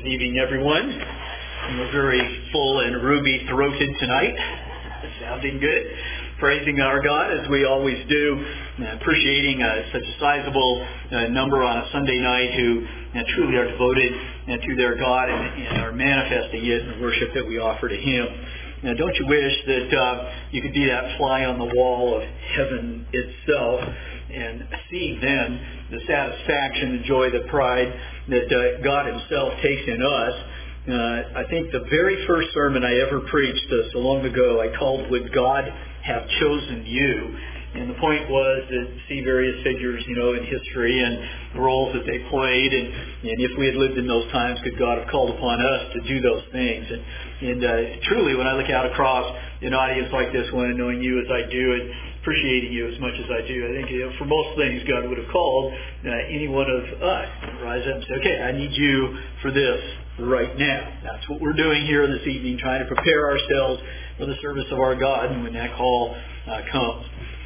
Good evening, everyone. We're very full and ruby-throated tonight. Sounding good. Praising our God as we always do. Appreciating such a sizable number on a Sunday night who truly are devoted to their God and are manifesting it in the worship that we offer to Him. Now, don't you wish that you could be that fly on the wall of heaven itself and see then the satisfaction, the joy, the pride that God Himself takes in us. I think the very first sermon I ever preached so long ago, I called "Would God Have Chosen You?" And the point was to see various figures, in history and the roles that they played. And if we had lived in those times, could God have called upon us to do those things? And truly, when I look out across an audience like this one, knowing you as I do and appreciating you as much as I do, I think for most things, God would have called any one of us to rise up and say, okay, I need you for this right now. That's what we're doing here this evening, trying to prepare ourselves for the service of our God and when that call comes.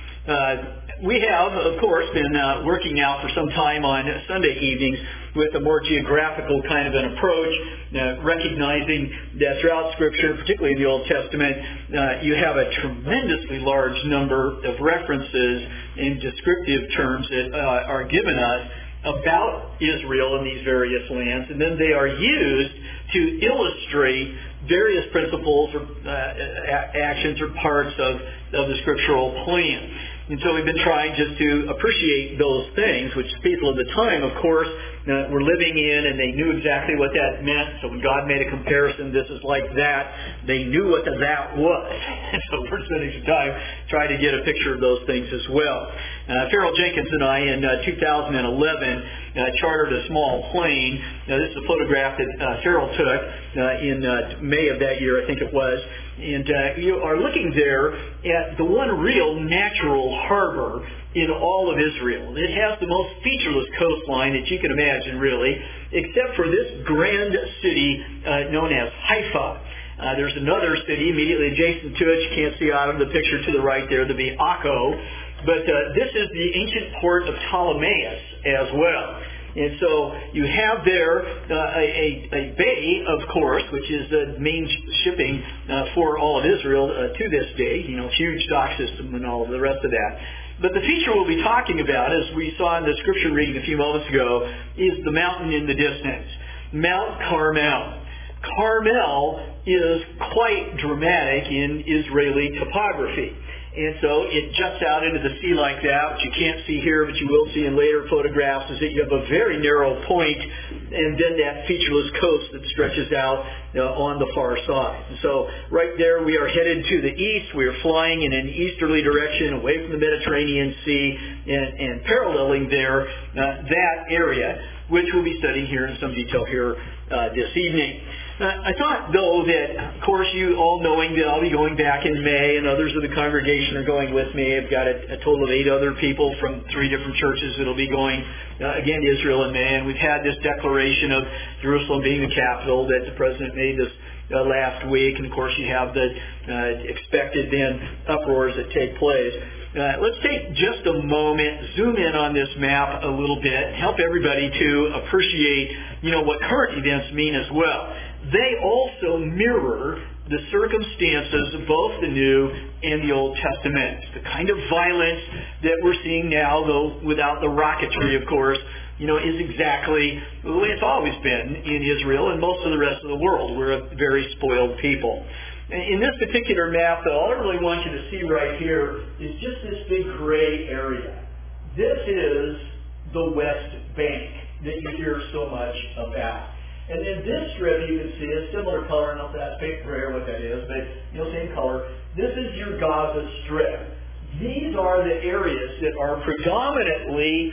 We have, of course, been working now for some time on Sunday evenings with a more geographical kind of an approach, recognizing that throughout Scripture, particularly in the Old Testament, you have a tremendously large number of references in descriptive terms that are given us about Israel and these various lands, and then they are used to illustrate various principles or actions or parts of the scriptural plan. And so we've been trying just to appreciate those things, which people at the time, of course, were living in, and they knew exactly what that meant. So when God made a comparison, this is like that, they knew what the that was. And so we're spending some time trying to get a picture of those things as well. Farrell Jenkins and I, in 2011, chartered a small plane. Now, this is a photograph that Farrell took in May of that year, I think it was. And you are looking there at the one real natural harbor in all of Israel. It has the most featureless coastline that you can imagine, really, except for this grand city known as Haifa. There's another city immediately adjacent to it. You can't see out of the picture to the right there, the Akko. But this is the ancient port of Ptolemais as well. And so you have there a bay, of course, which is the main shipping for all of Israel to this day, huge dock system and all of the rest of that. But the feature we'll be talking about, as we saw in the scripture reading a few moments ago, is the mountain in the distance, Mount Carmel. Carmel is quite dramatic in Israeli topography. And so it juts out into the sea like that, which you can't see here, but you will see in later photographs, is that you have a very narrow point and then that featureless coast that stretches out on the far side. And so right there we are headed to the east. We are flying in an easterly direction away from the Mediterranean Sea and paralleling there that area, which we'll be studying here in some detail here this evening. I thought, though, that, of course, you all knowing that I'll be going back in May, and others of the congregation are going with me. I've got a total of 8 other people from 3 different churches that will be going, again, to Israel in May. And we've had this declaration of Jerusalem being the capital that the President made this last week. And, of course, you have the expected, then, uproars that take place. Let's take just a moment, zoom in on this map a little bit, help everybody to appreciate, what current events mean as well. They also mirror the circumstances of both the New and the Old Testament. The kind of violence that we're seeing now, though without the rocketry, of course, is exactly the way it's always been in Israel and most of the rest of the world. We're a very spoiled people. In this particular map, though, all I really want you to see right here is just this big gray area. This is the West Bank that you hear so much about. And then this strip, you can see, is similar color. I don't know if that's paint gray or what that is, but same color. This is your Gaza Strip. These are the areas that are predominantly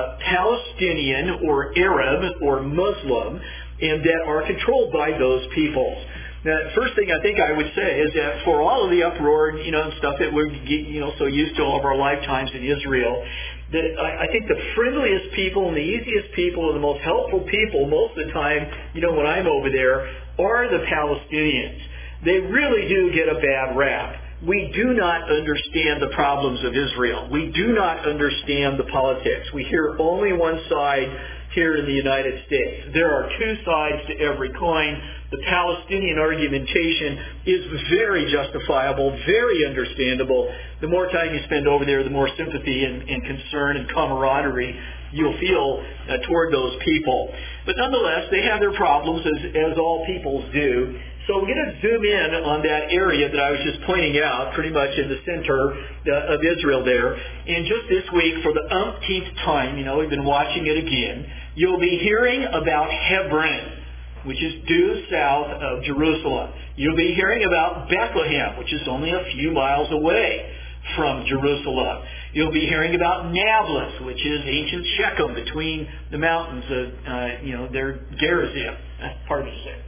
Palestinian or Arab or Muslim, and that are controlled by those peoples. Now, the first thing I think I would say is that for all of the uproar and stuff that we're so used to all of our lifetimes in Israel, that I think the friendliest people and the easiest people and the most helpful people most of the time, when I'm over there, are the Palestinians. They really do get a bad rap. We do not understand the problems of Israel. We do not understand the politics. We hear only one side here in the United States. There are two sides to every coin. The Palestinian argumentation is very justifiable, very understandable. The more time you spend over there, the more sympathy and concern and camaraderie you'll feel toward those people. But nonetheless, they have their problems, as all peoples do. So we're going to zoom in on that area that I was just pointing out, pretty much in the center of Israel there. And just this week, for the umpteenth time, we've been watching it again, you'll be hearing about Hebron, which is due south of Jerusalem. You'll be hearing about Bethlehem, which is only a few miles away from Jerusalem. You'll be hearing about Nablus, which is ancient Shechem between the mountains of, their Gerizim. Pardon me a second.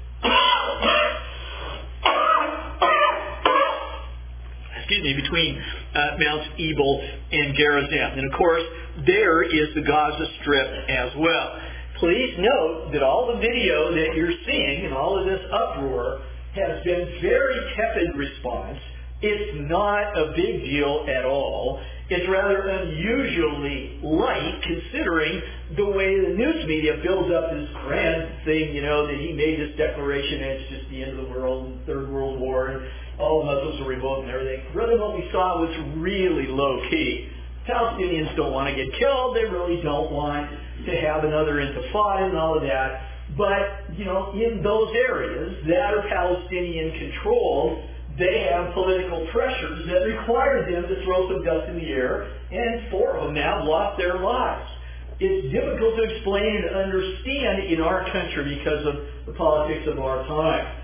Between Mounts Ebal and Gerizim. And of course, there is the Gaza Strip as well. Please note that all the video that you're seeing and all of this uproar has been very tepid response. It's not a big deal at all. It's rather unusually light considering the way the news media builds up this grand thing, that he made this declaration and it's just the end of the world and Third World War and all the Muslims are revolting and everything. Really what we saw was really low-key. Palestinians don't want to get killed. They really don't want to have another intifada and all of that. But, in those areas that are Palestinian-controlled, they have political pressures that require them to throw some dust in the air, and 4 of them now have lost their lives. It's difficult to explain and understand in our country because of the politics of our time.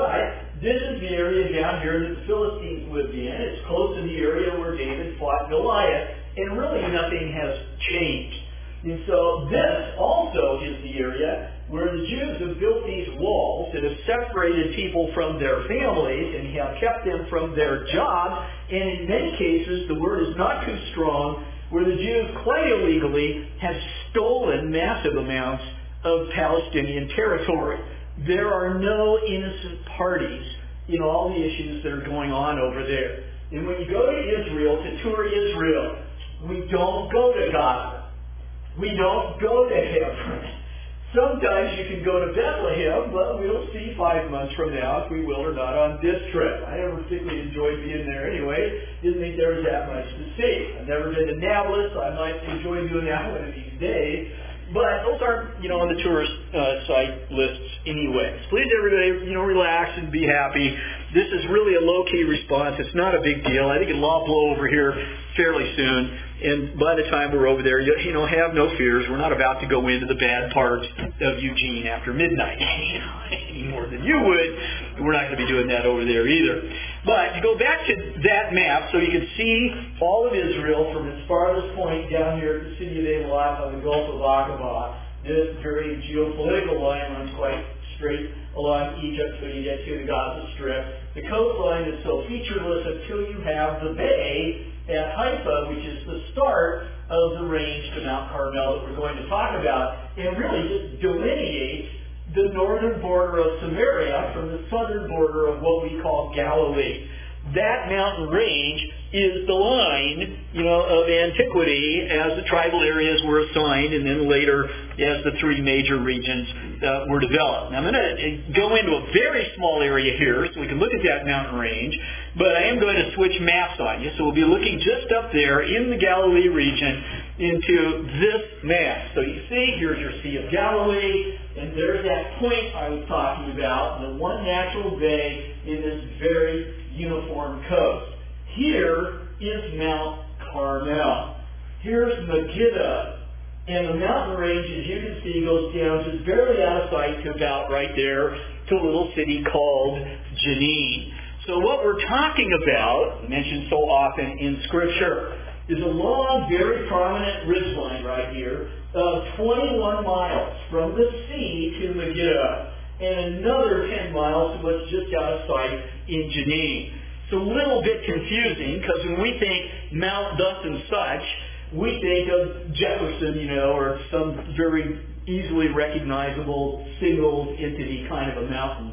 But this is the area down here that the Philistines lived in. It's close to the area where David fought Goliath, and really nothing has changed. And so this also is the area where the Jews have built these walls that have separated people from their families and have kept them from their jobs, and in many cases, the word is not too strong, where the Jews quite illegally have stolen massive amounts of Palestinian territory. There are no innocent parties in all the issues that are going on over there. And when you go to Israel, to tour Israel, we don't go to Gaza. We don't go to Hebron. Sometimes you can go to Bethlehem, but we'll see 5 months from now if we will or not on this trip. I never particularly enjoyed being there anyway. Didn't think there was that much to see. I've never been to Nablus. I might enjoy doing that one of these days. But those aren't, on the tourist site lists anyway. So please, everybody, relax and be happy. This is really a low-key response. It's not a big deal. I think it'll all blow over here fairly soon. And by the time we're over there, have no fears. We're not about to go into the bad parts of Eugene after midnight any more than you would. We're not going to be doing that over there either. But to go back to that map, so you can see all of Israel from its farthest point down here at the city of Eilat on the Gulf of Aqaba. This very geopolitical line runs quite straight along Egypt, so you get to the Gaza Strip. The coastline is so featureless until you have the bay at Haifa, which is the start of the range to Mount Carmel that we're going to talk about, and really just delineates the northern border of Samaria from the southern border of what we call Galilee. That mountain range is the line, of antiquity as the tribal areas were assigned and then later as the 3 major regions were developed. Now I'm going to go into a very small area here so we can look at that mountain range, but I am going to switch maps on you. So we'll be looking just up there in the Galilee region into this map. So you see, here's your Sea of Galilee, and there's that point I was talking about, the one natural bay in this very uniform coast. Here is Mount Carmel. Here's Megiddo. And the mountain range, as you can see, goes down just barely out of sight to about right there to a little city called Jenin. So what we're talking about, mentioned so often in Scripture, is a long, very prominent ridgeline right here of 21 miles from the sea to Megiddo, and another 10 miles to what's just out of sight in Jenin. It's a little bit confusing because when we think Mount thus and such, we think of Jefferson, or some very easily recognizable single entity kind of a mountain.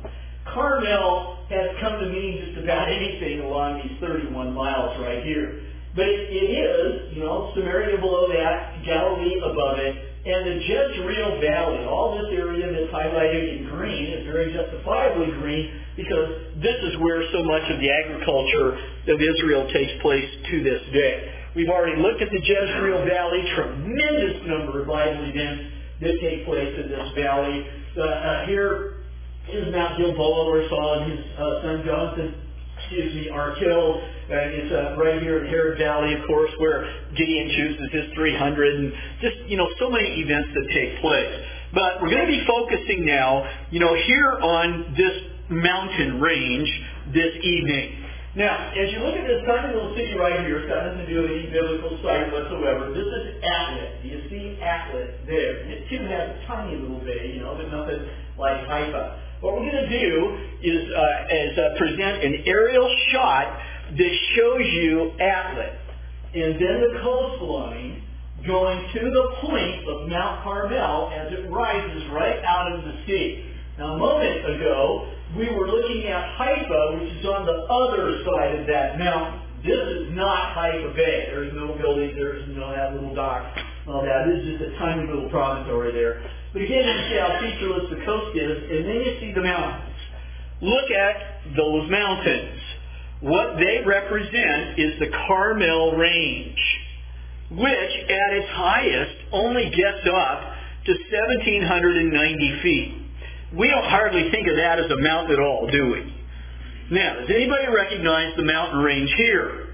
Carmel has come to mean just about anything along these 31 miles right here. But it is, Samaria below that, Galilee above it, And the Jezreel Valley, all this area that's highlighted in green, is very justifiably green because this is where so much of the agriculture of Israel takes place to this day. We've already looked at the Jezreel Valley, tremendous number of Bible events that take place in this valley. Here is Mount Gilboa, where Saul and his son Jonathan are killed. It's right here in Harod Valley, of course, where Gideon chooses his 300, and just, so many events that take place. But we're going to be focusing now, here on this mountain range this evening. Now, as you look at this tiny little city right here, it's got nothing to do with any biblical site whatsoever. This is Atlit. Do you see Atlit there? It too has a tiny little bay, but nothing like Haifa. What we're going to do is present an aerial shot that shows you Atlit, and then the coastline going to the point of Mount Carmel as it rises right out of the sea. Now, a moment ago, we were looking at Haifa, which is on the other side of that mountain. This is not Haifa Bay. There's no building. There's that little dock. All that. This is just a tiny little promontory there. But again, you see how featureless the coast is, and then you see the mountains. Look at those mountains. What they represent is the Carmel Range, which at its highest only gets up to 1,790 feet. We don't hardly think of that as a mountain at all, do we? Now, does anybody recognize the mountain range here?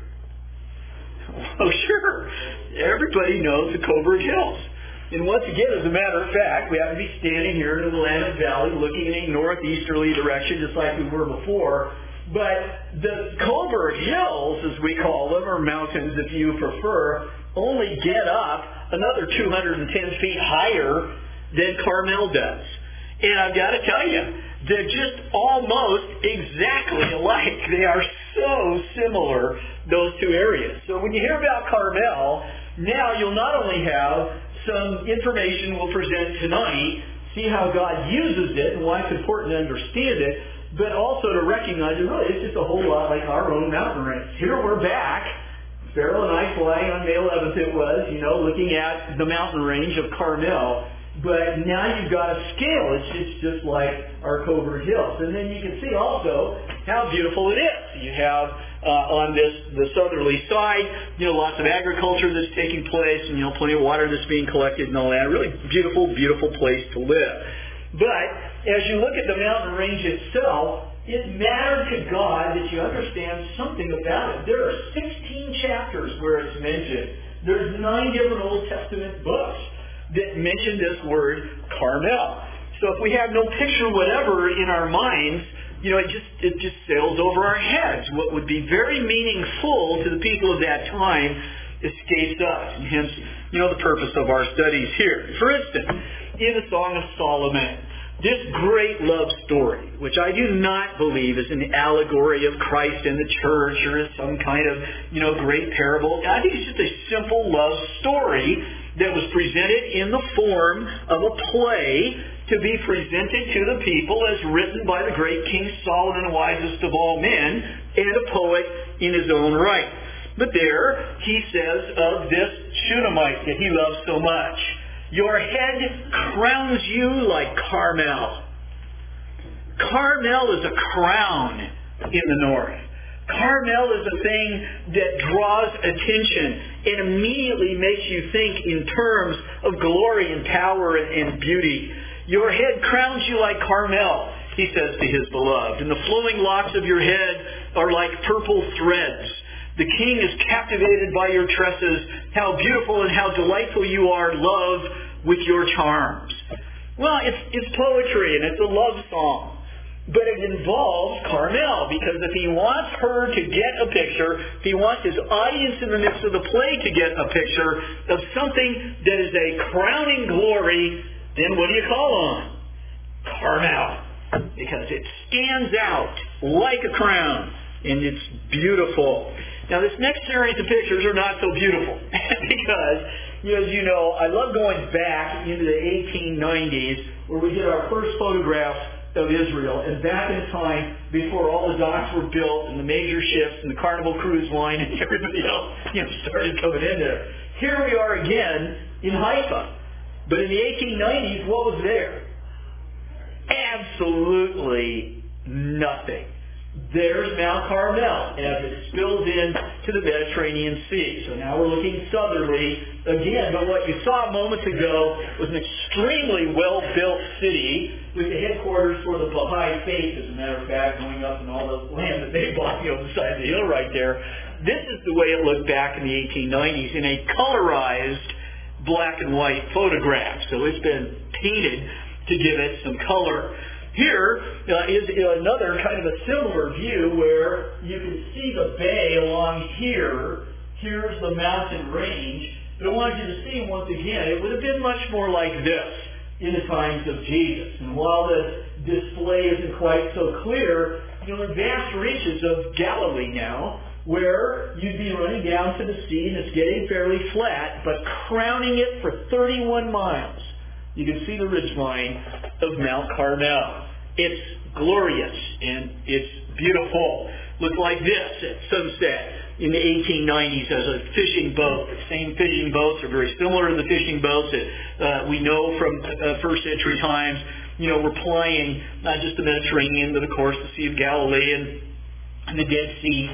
Oh, sure. Everybody knows the Coburg Hills. And once again, as a matter of fact, we happen to be standing here in the Willamette Valley looking in a northeasterly direction, just like we were before. But the Coburg Hills, as we call them, or mountains if you prefer, only get up another 210 feet higher than Carmel does. And I've got to tell you, they're just almost exactly alike. They are so similar, those two areas. So when you hear about Carmel, now you'll not only have some information we'll present tonight, see how God uses it and why it's important to understand it, but also to recognize that really it's just a whole lot like our own mountain range. Here we're back. Farrell and I flying on May 11th it was, looking at the mountain range of Carmel. But now you've got a scale. It's just like our Coburg Hills. And then you can see also how beautiful it is. You have on the southerly side, lots of agriculture that's taking place, and plenty of water that's being collected and all that. Really beautiful, beautiful place to live. But as you look at the mountain range itself, it mattered to God that you understand something about it. There are 16 chapters where it's mentioned. There's 9 different Old Testament books that mention this word Carmel. So if we have no picture whatever in our minds, it just sails over our heads. What would be very meaningful to the people of that time escapes us, and hence, the purpose of our studies here. For instance, in the Song of Solomon, this great love story, which I do not believe is an allegory of Christ and the church or is some kind of, great parable. I think it's just a simple love story that was presented in the form of a play to be presented to the people as written by the great King Solomon, wisest of all men, and a poet in his own right. But there he says of this Shunammite that he loves so much, your head crowns you like Carmel. Carmel is a crown in the north. Carmel is a thing that draws attention and immediately makes you think in terms of glory and power and beauty. Your head crowns you like Carmel, he says to his beloved, and the flowing locks of your head are like purple threads. The king is captivated by your tresses. How beautiful and how delightful you are, love, with your charms. Well, it's poetry and it's a love song. But it involves Carmel, because if he wants her to get a picture, if he wants his audience in the midst of the play to get a picture of something that is a crowning glory, then what do you call on? Carmel. Because it stands out like a crown, and it's beautiful. Now, this next series of pictures are not so beautiful, because, as you know, I love going back into the 1890s, where we did our first photographs of Israel, and back in time before all the docks were built and the major ships and the Carnival Cruise Line and everybody else started coming in there. Here we are again in Haifa. But in the 1890s, what was there? Absolutely nothing. There's Mount Carmel as it spills into the Mediterranean Sea. So now we're looking southerly again. But what you saw moments ago was an extremely well-built city with the headquarters for the Baha'i Faith, as a matter of fact, going up in all the land that they bought on the side of the hill right there. This is the way it looked back in the 1890s in a colorized black and white photograph. So it's been painted to give it some color. Here is another kind of a similar view where you can see the bay along here. Here's the mountain range. But I wanted you to see once again, it would have been much more like this in the times of Jesus. And while the display isn't quite so clear, in vast reaches of Galilee now, where you'd be running down to the sea and it's getting fairly flat, but crowning it for 31 miles. You can see the ridgeline of Mount Carmel. It's glorious and it's beautiful. Looked like this at sunset in the 1890s as a fishing boat. The same fishing boats are very similar to the fishing boats that we know from first century times. We're plying not just the Mediterranean, but of course the Sea of Galilee and the Dead Sea,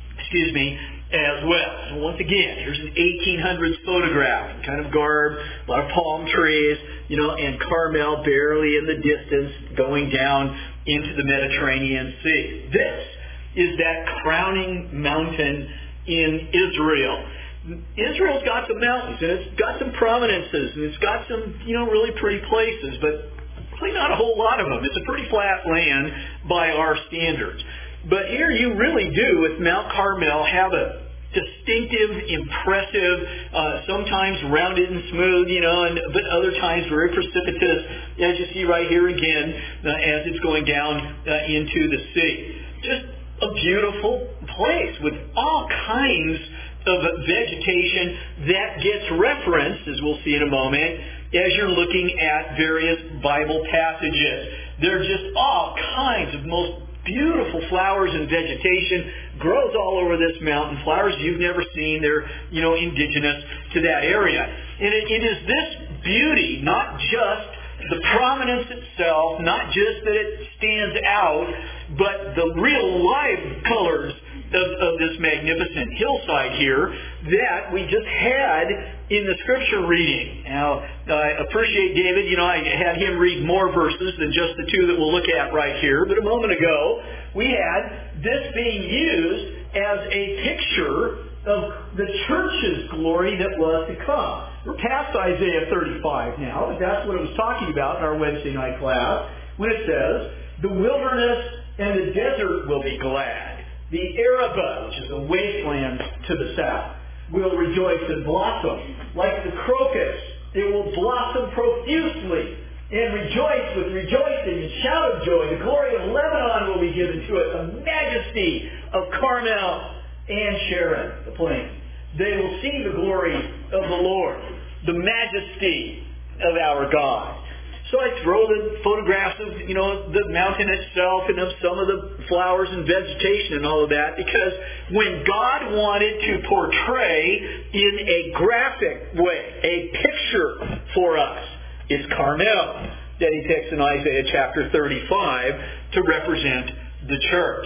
as well. So once again, here's an 1800s photograph, kind of garb, a lot of palm trees, and Carmel barely in the distance going down into the Mediterranean Sea. This is that crowning mountain in Israel. Israel's got some mountains, and it's got some prominences, and it's got some, really pretty places, but really not a whole lot of them. It's a pretty flat land by our standards. But here you really do, with Mount Carmel, have a distinctive, impressive, sometimes rounded and smooth, but other times very precipitous, as you see right here again, as it's going down into the sea. Just a beautiful place with all kinds of vegetation that gets referenced, as we'll see in a moment, as you're looking at various Bible passages. There are just all kinds of most beautiful flowers and vegetation grows all over this mountain. Flowers you've never seen. They're, indigenous to that area. And it is this beauty, not just the prominence itself, not just that it stands out, but the real live colors of this magnificent hillside here that we just had in the scripture reading. Now, I appreciate David. I had him read more verses than just the two that we'll look at right here. But a moment ago, we had this being used as a picture of the church's glory that was to come. We're past Isaiah 35 now, but that's what it was talking about in our Wednesday night class when it says, the wilderness and the desert will be glad. The Arabah, which is a wasteland to the south, will rejoice and blossom. Like the crocus, it will blossom profusely and rejoice with rejoicing and shout of joy. The glory of Lebanon will be given to it, the majesty of Carmel and Sharon, the plain. They will see the glory of the Lord, the majesty of our God. So I throw the photographs of, the mountain itself and of some of the flowers and vegetation and all of that, because when God wanted to portray in a graphic way, a picture for us, it's Carmel that he picks in Isaiah chapter 35 to represent the church.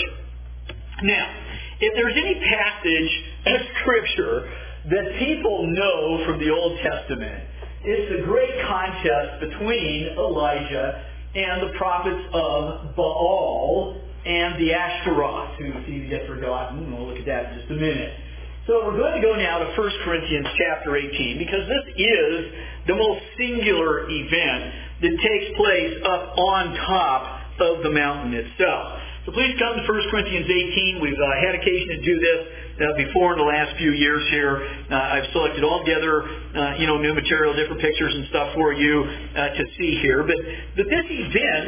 Now, if there's any passage of Scripture that people know from the Old Testament, it's the great contest between Elijah and the prophets of Baal and the Ashtaroth, who seem to get forgotten. We'll look at that in just a minute. So we're going to go now to 1 Corinthians chapter 18, because this is the most singular event that takes place up on top of the mountain itself. So please come to 1 Corinthians 18. We've had occasion to do this before in the last few years here. I've selected all together, new material, different pictures and stuff for you to see here. But this event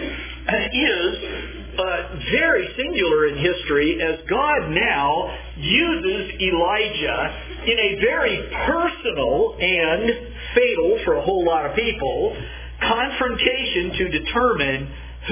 is very singular in history, as God now uses Elijah in a very personal and fatal, for a whole lot of people, confrontation to determine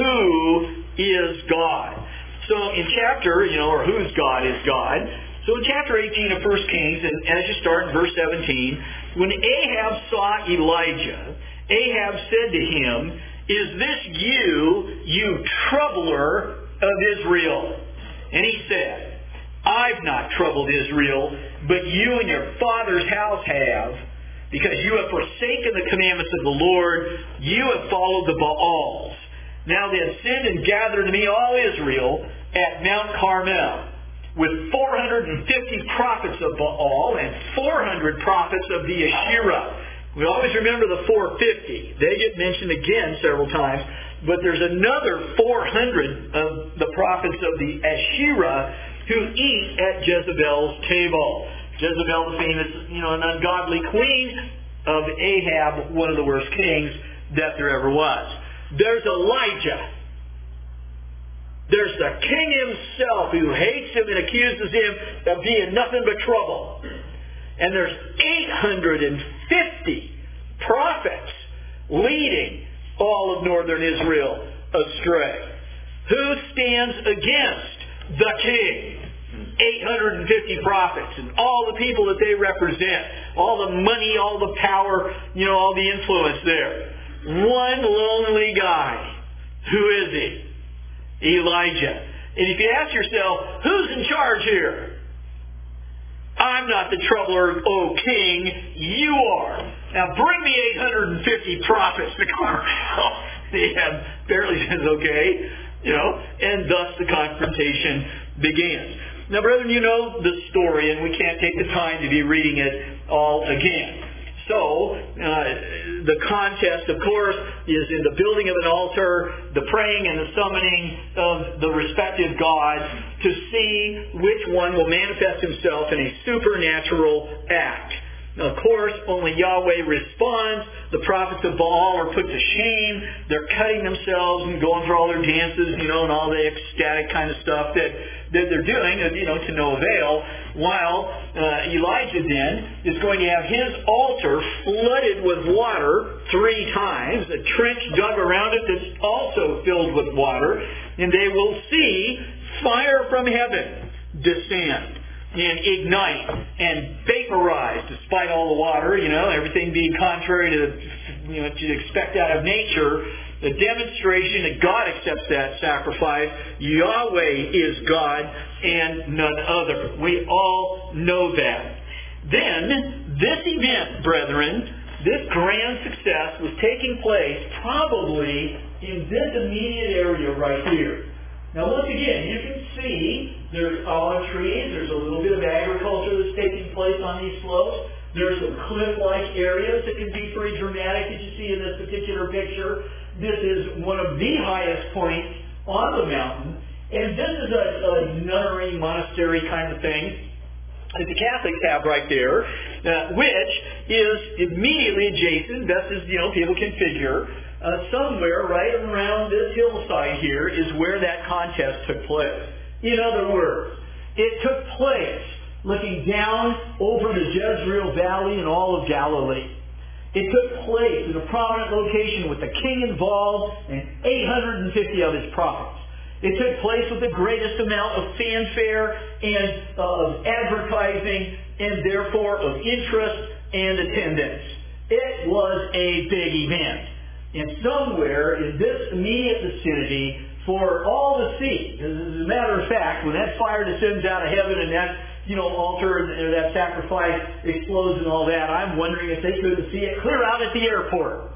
who is God. So in chapter, or whose God is God. So in chapter 18 of 1 Kings, and as you start in verse 17, when Ahab saw Elijah Ahab said to him, "Is this you troubler of Israel?" And he said, "I've not troubled Israel, but you and your father's house have, because you have forsaken the commandments of the Lord. You have followed the Baals. Now then, send and gather to me all Israel at Mount Carmel, with 450 prophets of Baal and 400 prophets of the Asherah." We always remember the 450. They get mentioned again several times. But there's another 400 of the prophets of the Asherah who eat at Jezebel's table. Jezebel, the famous, an ungodly queen of Ahab, one of the worst kings that there ever was. There's Elijah. There's the king himself who hates him and accuses him of being nothing but trouble. And there's 850 prophets leading all of northern Israel astray. Who stands against the king? 850 prophets and all the people that they represent. All the money, all the power, all the influence there. One lonely guy. Who is he? Elijah. And if you ask yourself, who's in charge here? I'm not the troubler, O king. You are. Now bring me 850 prophets to Carmel. Ahab barely says okay, and thus the confrontation begins. Now, brethren, you know the story, and we can't take the time to be reading it all again. So, the contest, of course, is in the building of an altar, the praying and the summoning of the respective gods to see which one will manifest himself in a supernatural act. Now, of course, only Yahweh responds. The prophets of Baal are put to shame. They're cutting themselves and going through all their dances, and all the ecstatic kind of stuff that they're doing, to no avail, while Elijah then is going to have his altar flooded with water 3 times, a trench dug around it that's also filled with water, and they will see fire from heaven descend and ignite and vaporize, despite all the water, everything being contrary to what you'd expect out of nature. The demonstration that God accepts that sacrifice. Yahweh is God and none other. We all know that. Then, this event, brethren, this grand success was taking place probably in this immediate area right here. Now, once again, you can see there's olive trees. There's a little bit of agriculture that's taking place on these slopes. There's some cliff-like areas that can be pretty dramatic, as you see in this particular picture. This is one of the highest points on the mountain. And this is a nunnery, monastery kind of thing that the Catholics have right there, which is immediately adjacent, best as people can figure. Somewhere right around this hillside here is where that contest took place. In other words, it took place looking down over the Jezreel Valley and all of Galilee. It took place in a prominent location with the king involved and 850 of his prophets. It took place with the greatest amount of fanfare and of advertising and therefore of interest and attendance. It was a big event. And somewhere in this immediate vicinity, for all to see, as a matter of fact, when that fire descends out of heaven and that altar and that sacrifice explodes and all that, I'm wondering if they couldn't see it clear out at the airport.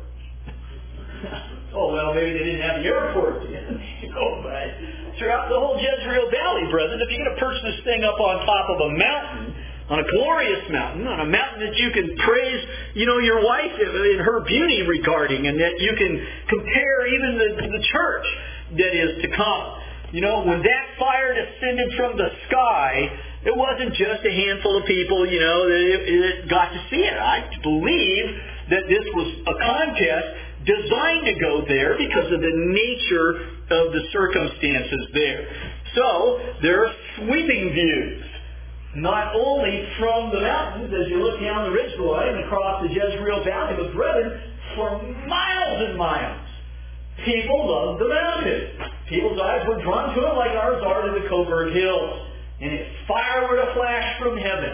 Oh, well, maybe they didn't have the airport. But throughout the whole Jezreel Valley, brethren, if you're going to perch this thing up on top of a mountain, on a glorious mountain, on a mountain that you can praise, your wife in her beauty regarding, and that you can compare even the church that is to come. When that fire descended from the sky, it wasn't just a handful of people, that got to see it. I believe that this was a contest designed to go there because of the nature of the circumstances there. So, there are sweeping views. Not only from the mountains, as you look down the ridgeline and across the Jezreel Valley, but brethren, for miles and miles, people loved the mountain. People's eyes were drawn to it like ours are to the Coburg Hills. And if fire were to flash from heaven,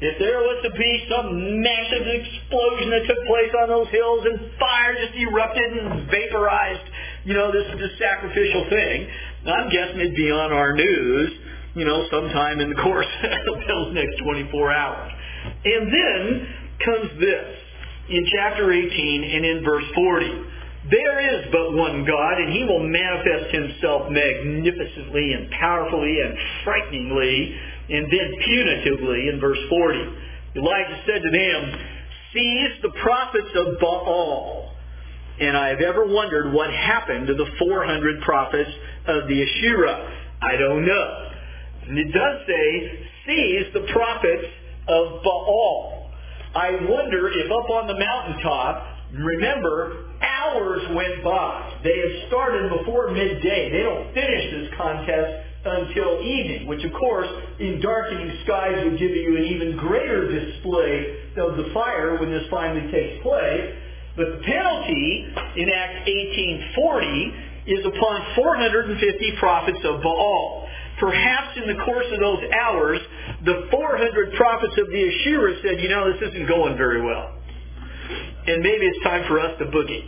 if there was to be some massive explosion that took place on those hills and fire just erupted and vaporized, this sacrificial thing, I'm guessing it'd be on our news, sometime in the course of those next 24 hours. And then comes this, in chapter 18 and in verse 40. There is but one God, and He will manifest Himself magnificently and powerfully and frighteningly, and then punitively in verse 40. Elijah said to them, "Seize the prophets of Baal." And I have ever wondered what happened to the 400 prophets of the Asherah. I don't know. And it does say, seize the prophets of Baal. I wonder if up on the mountaintop, remember, hours went by. They had started before midday. They don't finish this contest until evening, which of course, in darkening skies would give you an even greater display of the fire when this finally takes place. But the penalty in Acts 18:40 is upon 450 prophets of Baal. Perhaps in the course of those hours, the 400 prophets of the Asherah said, this isn't going very well. And maybe it's time for us to boogie.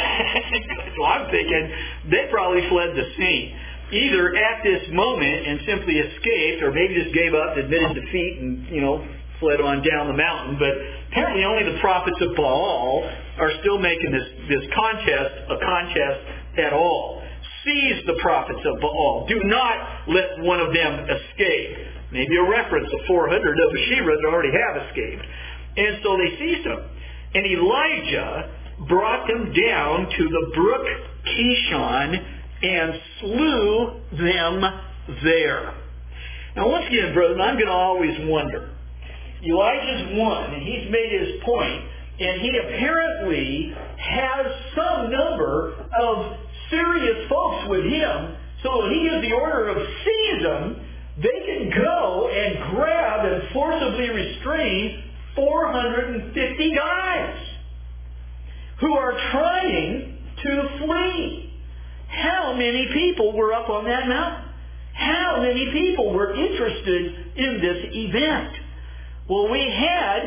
So I'm thinking they probably fled the scene. Either at this moment and simply escaped, or maybe just gave up, admitted defeat, and, fled on down the mountain. But apparently only the prophets of Baal are still making this contest a contest at all. Seize the prophets of Baal. Do not let one of them escape. Maybe a reference to 400 of Asherah that already have escaped. And so they seized them. And Elijah brought them down to the brook Kishon and slew them there. Now once again, brethren, I'm going to always wonder. Elijah's won, and he's made his point, and he apparently has some number of serious folks with him, so when he gives the order of seize them, they can go and grab and forcibly restrain 450 guys who are trying to flee. How many people were up on that mountain? How many people were interested in this event? Well, we had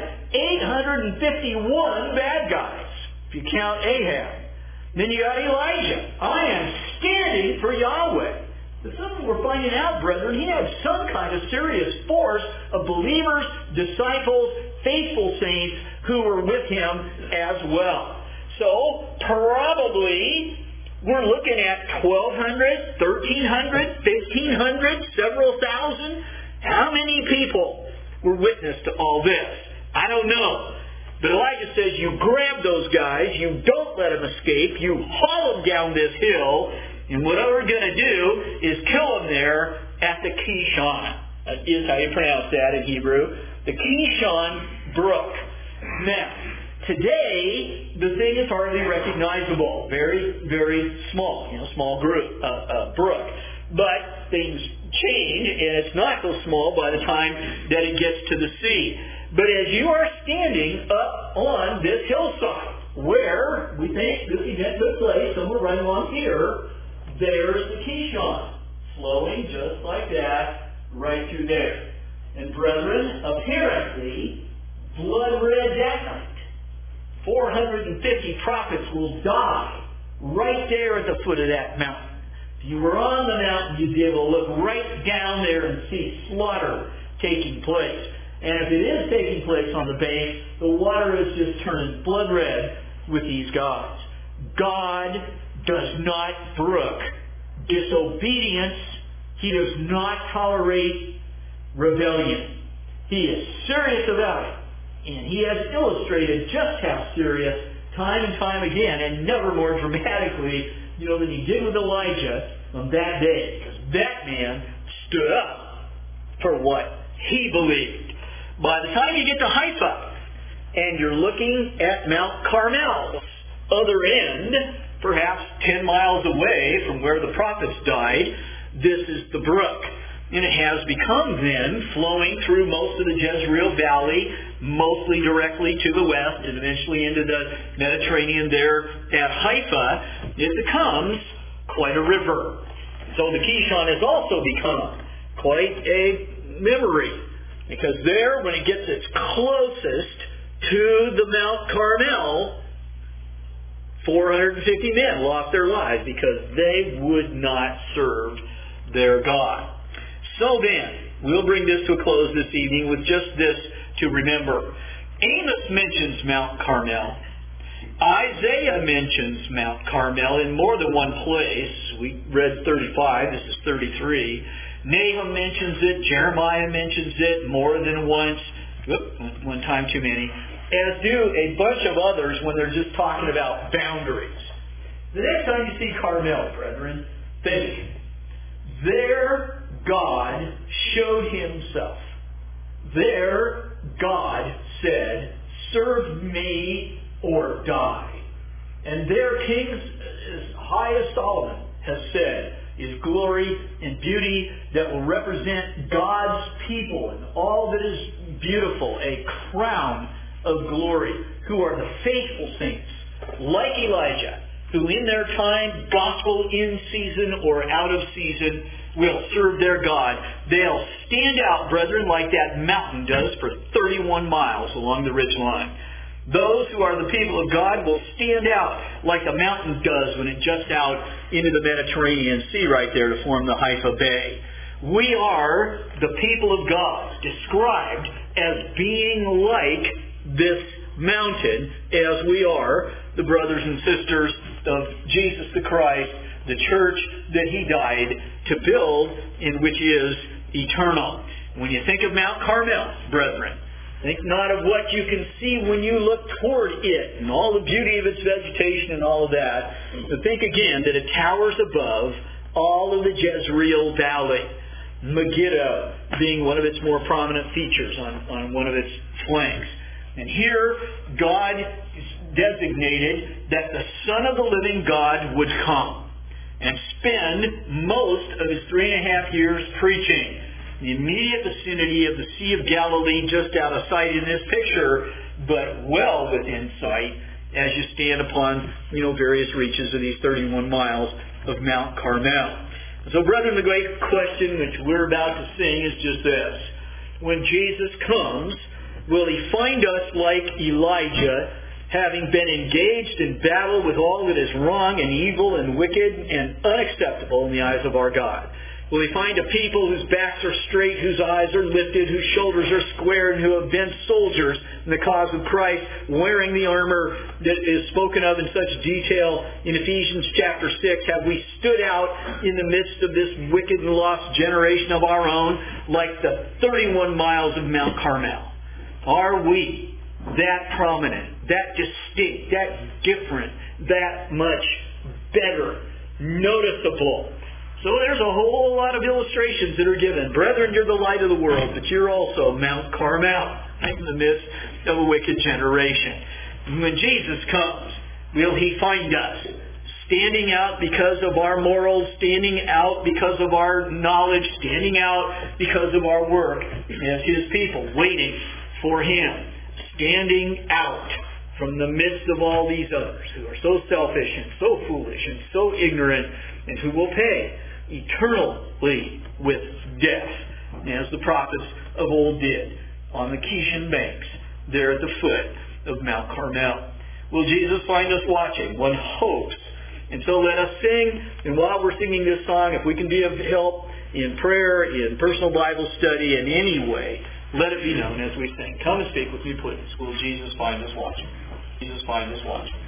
851 bad guys, if you count Ahab. Then you got Elijah. I am standing for Yahweh. But something we're finding out, brethren, he had some kind of serious force of believers, disciples, faithful saints who were with him as well. So, probably, we're looking at 1,200, 1,300, 1,500, several thousand. How many people were witness to all this? I don't know. But Elijah says you grab those guys, you don't let them escape, you haul them down this hill, and what we're going to do is kill them there at the Kishon. That is how you pronounce that in Hebrew. The Kishon Brook. Now, today, the thing is hardly recognizable. Very, very small. Small group, brook. But things change, and it's not so small by the time that it gets to the sea. But as you are standing up on this hillside, where we think this event took place, somewhere right along here, there's the Kishon, flowing just like that, right through there. And brethren, apparently, blood red that night. 450 prophets will die right there at the foot of that mountain. If you were on the mountain, you'd be able to look right down there and see slaughter taking place. And if it is taking place on the bank, the water is just turning blood red with these guys. God does not brook disobedience. He does not tolerate rebellion. He is serious about it. And he has illustrated just how serious time and time again, and never more dramatically, than he did with Elijah on that day. Because that man stood up for what he believed. By the time you get to Haifa, and you're looking at Mount Carmel's other end, perhaps 10 miles away from where the prophets died, this is the brook. And it has become then, flowing through most of the Jezreel Valley, mostly directly to the west, and eventually into the Mediterranean there at Haifa, it becomes quite a river. So the Kishon has also become quite a memory Because there, when it gets its closest to the Mount Carmel, 450 men lost their lives because they would not serve their God. So then, we'll bring this to a close this evening with just this to remember. Amos mentions Mount Carmel. Isaiah mentions Mount Carmel in more than one place. We read 35. This is 33. Nahum mentions it. Jeremiah mentions it more than once. One time too many. As do a bunch of others when they're just talking about boundaries. The next time you see Carmel, brethren, think, there God showed Himself. There God said, serve me or die. And there King as high as Solomon has said, is glory and beauty that will represent God's people and all that is beautiful, a crown of glory, who are the faithful saints, like Elijah, who in their time, gospel in season or out of season, will serve their God. They'll stand out, brethren, like that mountain does for 31 miles along the ridge line. Those who are the people of God will stand out like the mountain does when it juts out into the Mediterranean Sea right there to form the Haifa Bay. We are the people of God, described as being like this mountain, as we are the brothers and sisters of Jesus the Christ, the church that He died to build, in which is eternal. When you think of Mount Carmel, brethren, think not of what you can see when you look toward it and all the beauty of its vegetation and all of that, but think again that it towers above all of the Jezreel Valley, Megiddo being one of its more prominent features on one of its flanks. And here God designated that the Son of the living God would come and spend most of His 3.5 years preaching in the immediate vicinity of the Sea of Galilee, just out of sight in this picture, but well within sight as you stand upon various reaches of these 31 miles of Mount Carmel. So, brethren, the great question which we're about to sing is just this. When Jesus comes, will He find us like Elijah, having been engaged in battle with all that is wrong and evil and wicked and unacceptable in the eyes of our God? Will He find a people whose backs are straight, whose eyes are lifted, whose shoulders are square, and who have been soldiers in the cause of Christ, wearing the armor that is spoken of in such detail in Ephesians chapter 6? Have we stood out in the midst of this wicked and lost generation of our own like the 31 miles of Mount Carmel? Are we that prominent, that distinct, that different, that much better, noticeable? So there's a whole lot of illustrations that are given. Brethren, you're the light of the world, but you're also Mount Carmel in the midst of a wicked generation. And when Jesus comes, will He find us standing out because of our morals, standing out because of our knowledge, standing out because of our work as His people, waiting for Him, standing out from the midst of all these others who are so selfish and so foolish and so ignorant, and who will pay eternally with death, as the prophets of old did on the Kishon banks there at the foot of Mount Carmel. Will Jesus find us watching? One hopes. And so let us sing, and while we're singing this song, if we can be of help in prayer, in personal Bible study, in any way, let it be known as we sing. Come and speak with me, please. Will Jesus find us watching? Jesus find us watching.